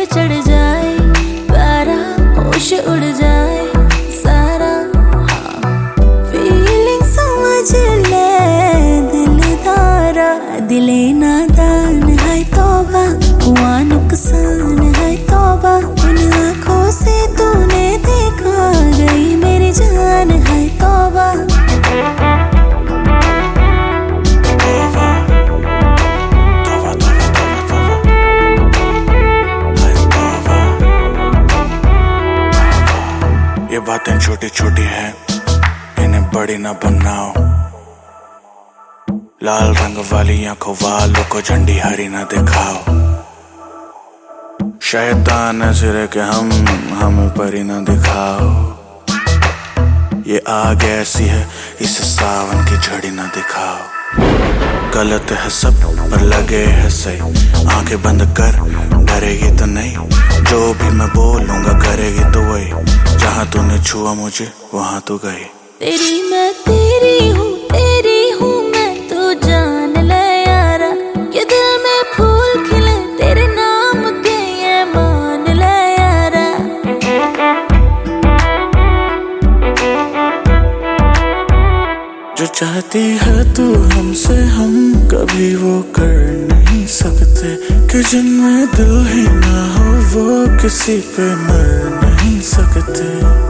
चढ़ जाए प्यारा, होश उड़ जाए सारा। फीलिंग समझ ले दिलदारा, दिले नादान है तौबा, हुआ नुकसान है तौबा। उन आँखों से तूने देखा गई मेरी जान है तौबा। ये बातें छोटी छोटी हैं, इन्हें बड़ी ना बनाओ। लाल रंग वाली आंखों वालों को झंडी हरी ना दिखाओ। शैतान सिरे के हमें परी ना दिखाओ। ये आग ऐसी है, इसे सावन की झड़ी ना दिखाओ। गलत है सब पर लगे है सही, आंखें बंद कर डरेगी तो नहीं। जो भी मैं बोलूंगा करेगी तो वही, जहाँ तूने छुआ मुझे वहाँ तू गई। तेरी मैं तेरी हूँ मैं, तू जान ले यारा। कि दिल में फूल खिले तेरे नाम के, ये मान ले यारा। जो चाहती है तू हमसे, हम कभी वो कर नहीं सकते। कि जिनमें दिल ही ना हो वो किसी पे मर नहीं सकते।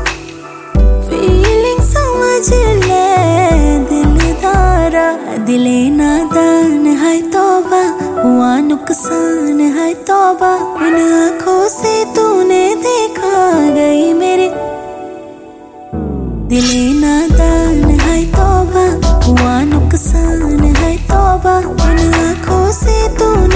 फीलिंग समझ ले दिलदारा, दिले नादान है तौबा, हुआ नुकसान है तौबा। उन आँखों से तूने देखा गई मेरे, दिले नादान है तौबा, हुआ नुकसान है तौबा। उन आँखों से तूने